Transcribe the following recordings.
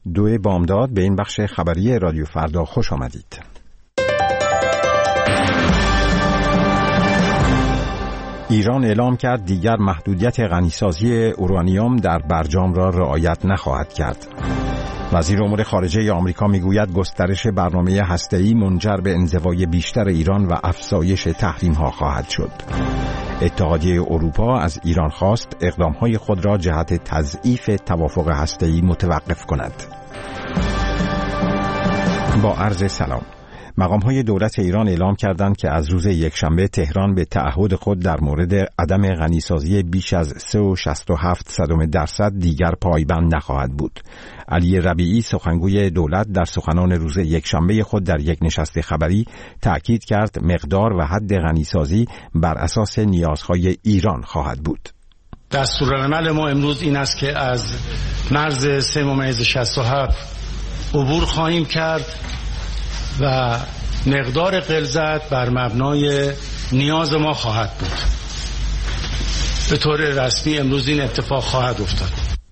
2 بامداد به این بخش خبری رادیو فردا خوش آمدید. ایران اعلام کرد دیگر محدودیت غنیسازی اورانیوم در برجام را رعایت نخواهد کرد. وزیر امور خارجه آمریکا میگوید گسترش برنامه هسته‌ای منجر به انزوای بیشتر ایران و افزایش تحریم‌ها خواهد شد. اتحادیه اروپا از ایران خواست اقدام‌های خود را جهت تضعیف توافق هسته‌ای متوقف کند. با عرض سلام. مقام‌های دولت ایران اعلام کردند که از روز یکشنبه تهران به تعهد خود در مورد عدم غنیسازی بیش از 3.67% دیگر پایبند نخواهد بود. علی ربیعی سخنگوی دولت در سخنان روز یکشنبه خود در یک نشست خبری تأکید کرد مقدار و حد غنیسازی بر اساس نیازهای ایران خواهد بود. دستورالعمل ما امروز این است که از مرز 3.67 عبور خواهیم کرد و مقدار غلظت بر مبنای نیاز ما خواهد بود. به طور رسمی امروز این اتفاق خواهد افتاد.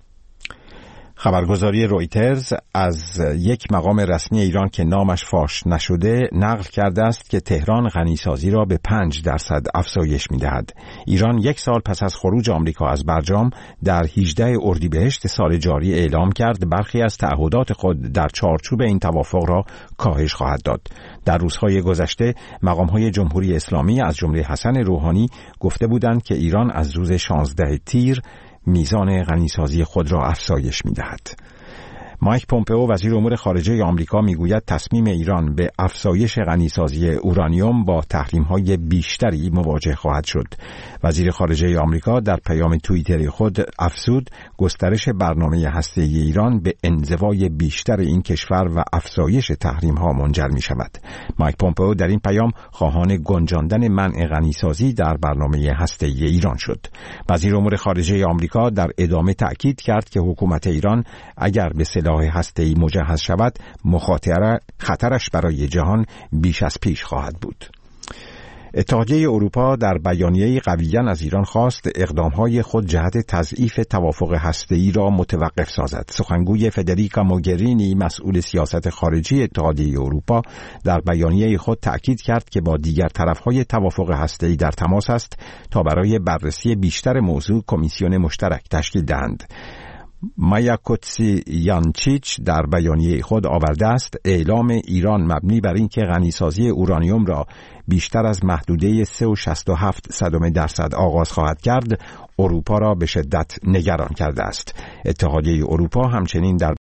خبرگزاری رویترز از یک مقام رسمی ایران که نامش فاش نشده نقل کرده است که تهران غنیسازی را به 5% افزایش می‌دهد. ایران 1 سال پس از خروج آمریکا از برجام در 18 اردیبهشت سال جاری اعلام کرد برخی از تعهدات خود در چارچوب این توافق را کاهش خواهد داد. در روزهای گذشته مقام‌های جمهوری اسلامی از جمله حسن روحانی گفته بودند که ایران از روز 16 تیر میزان غنیسازی خود را افزایش می‌دهد. مایک پومپئو وزیر امور خارجه آمریکا میگوید تصمیم ایران به افزایش غنیسازی اورانیوم با تحریم‌های بیشتری مواجه خواهد شد. وزیر خارجه آمریکا در پیام توییتری خود افزود گسترش برنامه هسته‌ای ایران به انزوای بیشتر این کشور و افزایش تحریم‌ها منجر می‌شود. مایک پومپئو در این پیام خواهان گنجاندن منع غنیسازی در برنامه هسته‌ای ایران شد. وزیر امور خارجه آمریکا در ادامه تأکید کرد که حکومت ایران اگر به سلاح هسته‌ای مجهز شود خطرش برای جهان بیش از پیش خواهد بود. اتحادیه اروپا در بیانیه‌ای قویاً از ایران خواست اقدام‌های خود جهت تضعیف توافق هسته‌ای را متوقف سازد. سخنگوی فدریکا موگرینی مسئول سیاست خارجی اتحادیه اروپا در بیانیه خود تأکید کرد که با دیگر طرف‌های توافق هسته‌ای در تماس است تا برای بررسی بیشتر موضوع کمیسیون مشترک تشکیل دهند. مایا کوتسیانچیچ در بیانیه خود آورده است اعلام ایران مبنی بر اینکه غنیسازی اورانیوم را بیشتر از محدوده 3.67% آغاز خواهد کرد اروپا را به شدت نگران کرده است. اتحادیه اروپا همچنین در